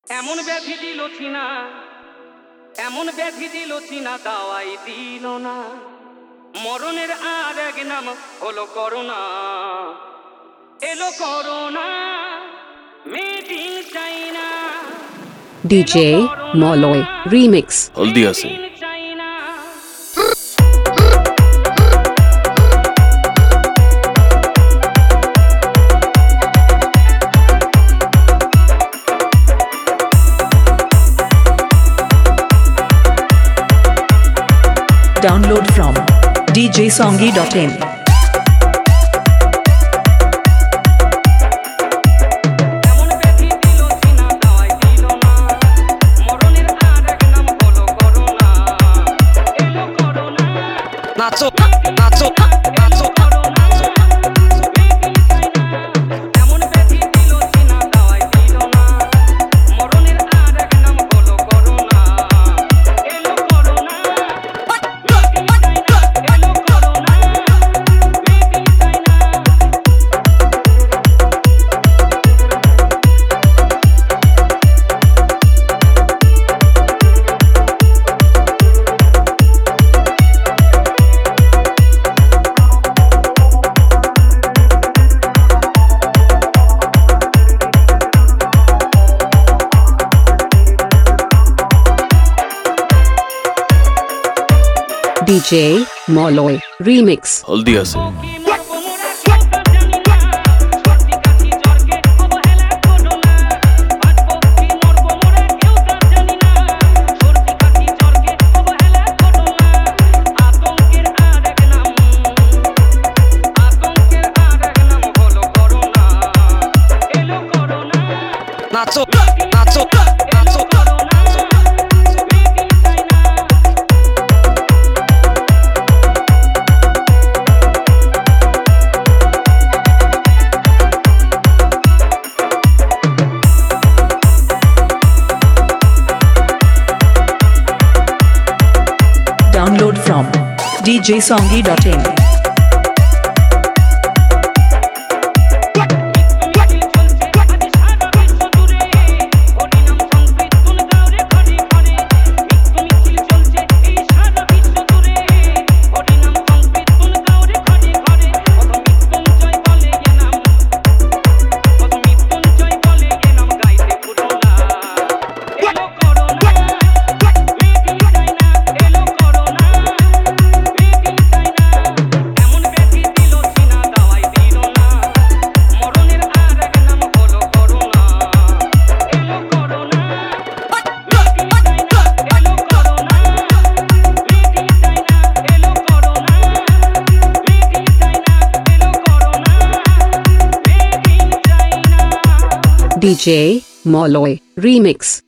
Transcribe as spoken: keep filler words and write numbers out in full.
এমন ব্যাধি দিল চিনা, এমন ব্যাধি দিল চিনা, দাওয়াই দিল না। মরণের আর এক নাম হলো করোনা। এলো corona, made in China. D J Moloy Remix. হলদি আছে। Download from d j songi dot in. Nacho nacho nacho D J Moloy Remix. হলদি আছে। নাচো নাচো নাচো Download from d j songi dot in. D J Moloy Remix.